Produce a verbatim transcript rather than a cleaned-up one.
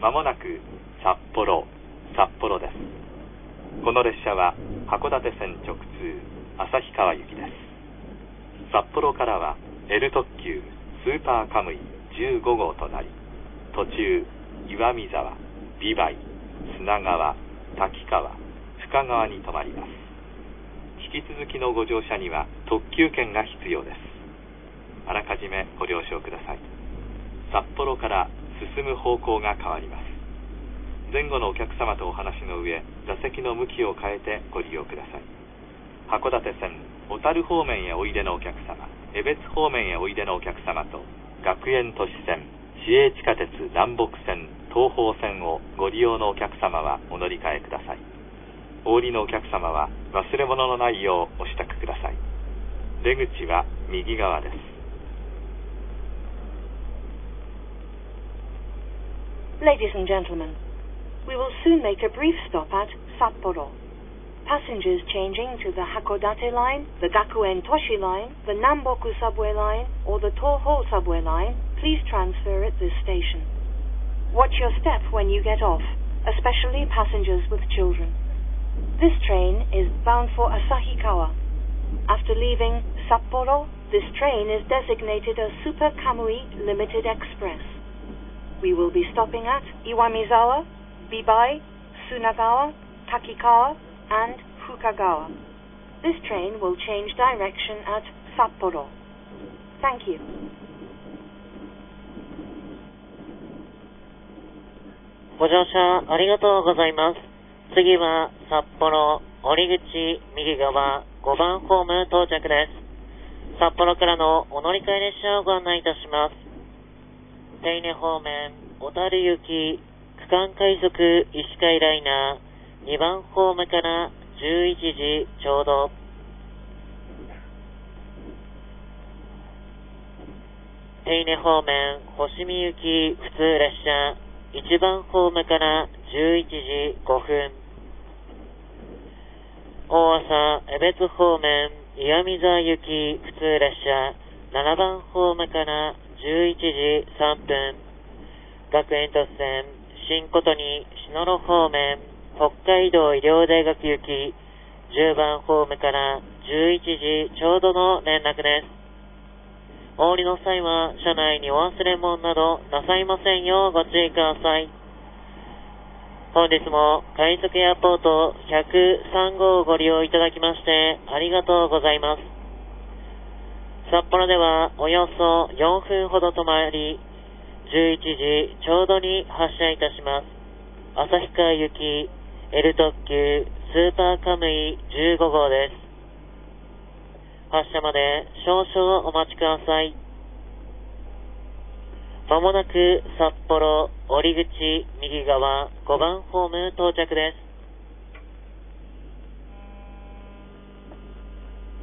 まもなく札幌、札幌です。この列車は函館線直通旭川行きです。札幌からは L 特急スーパーカムイじゅうご号となり、途中岩見沢、美唄、砂川、滝川、深川に停まります。引き続きのご乗車には特急券が必要です。あらかじめご了承ください。札幌から進む方向が変わります。前後のお客様とお話の上、座席の向きを変えてご利用ください。函館線小樽方面へおいでのお客様、江別方面へおいでのお客様と、学園都市線、市営地下鉄南北線、東方線をご利用のお客様はお乗り換えください。お降りのお客様は忘れ物のないようお支度ください。出口は右側です。 Ladies and gentlemen, we will soon make a brief stop at Sapporo. Passengers changing to the Hakodate line, the Gakuen Toshi line, the Namboku subway line, or the Toho subway line, please transfer at this station. Watch your step when you get off, especially passengers with children. This train is bound for Asahikawa. After leaving Sapporo, this train is designated a Super Kamui Limited Express. We will be stopping at Iwamizawa, Bibai, Sunagawa, Takikawa, and Fukagawa. This train will change direction at Sapporo. Thank you. ご乗車ありがとうございます。次は札幌、折口右側ごばんホーム到着です。札幌からのお乗り換え列車をご案内いたします。手稲方面、小樽行き、区間快速石海ライナー、にばんホームからじゅういちじちょうど。手稲方面、星見行き普通列車、いちばんホームからじゅういちじごふん。大朝江別方面、岩見沢行き普通列車、ななばんホームからじゅういちじさんぷん。学園都市線、新琴に篠路方面、北海道医療大学行き、じゅうばんホームからじゅういちじちょうどの連絡です。お降りの際は、車内にお忘れ物などなさいませんようご注意ください。本日も快速エアポートひゃくさん号をご利用いただきましてありがとうございます。札幌ではおよそよんぷんほど止まり、じゅういちじちょうどに発車いたします。旭川行き L 特急スーパーカムイじゅうご号です。発車まで少々お待ちください。まもなく札幌折口右側ごばんホーム到着です。